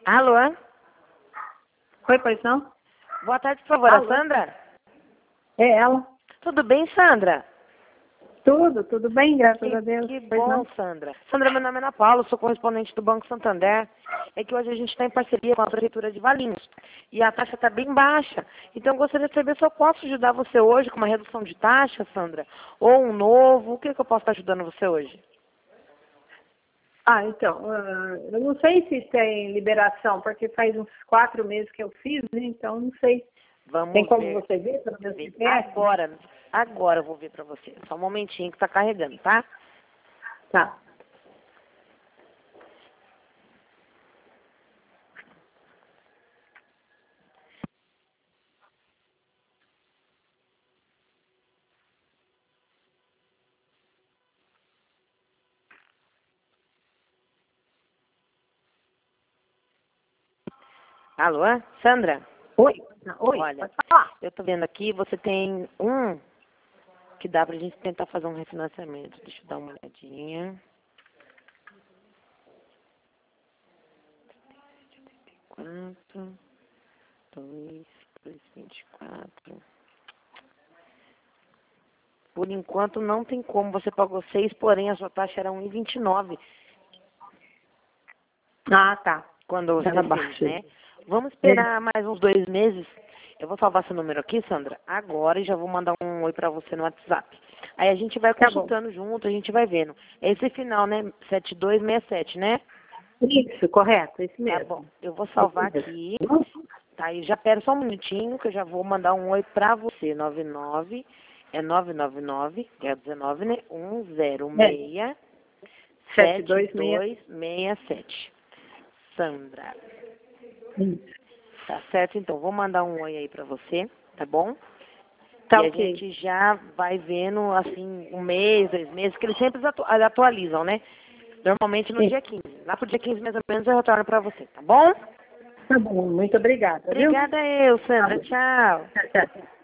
Alô? Oi, pois não? Boa tarde, por favor, Alô? a Sandra? É ela. Tudo bem, Sandra? Tudo bem, graças a Deus. Que Pois bom, não? Sandra. Sandra, meu nome é Ana Paula, sou correspondente do Banco Santander. É que hoje a gente está em parceria com a Prefeitura de Valinhos. E a taxa está bem baixa. Então, eu gostaria de saber se eu posso ajudar você hoje com uma redução de taxa, Sandra? Ou um novo? O que eu posso estar ajudando você hoje? Então, eu não sei se tem liberação, porque faz uns 4 meses que eu fiz, né? Então não sei. Vamos Tem como ver. você ver, pelo menos se Agora eu vou ver para você. Só um momentinho que está carregando, tá? Tá. Alô, Sandra? Oi, Olha, pode falar. eu tô vendo aqui, você tem que dá pra gente tentar fazer um refinanciamento. Deixa eu dar uma olhadinha. 4, 2, 24. Por enquanto não tem como. Você pagou 6, porém a sua taxa era 1,29 Tá. quando você Ela fez, baixa. né? Vamos esperar mais uns 2 meses. Eu vou salvar seu número aqui, Sandra, agora e já vou mandar um oi pra você no WhatsApp. Aí a gente vai Tá bom. consultando junto, a gente vai vendo. Esse final, né? 7267, né? Isso, correto, isso Tá mesmo. bom. Eu vou salvar aqui. Tá, e já pera só um minutinho que eu já vou mandar um oi pra você. 99 é 999, que é 19, né? 106 7267. Sandra. Isso. Tá certo? Então, vou mandar um oi aí pra você, tá bom? Tá E a ok. gente já vai vendo, assim, 1 mês, 2 meses, que eles sempre atualizam, né? Normalmente no Sim. dia 15. Lá pro dia 15, mais ou menos, eu retorno pra você, tá bom? Tá bom, muito obrigada, viu? Obrigada eu, Sandra. Tchau. Tchau.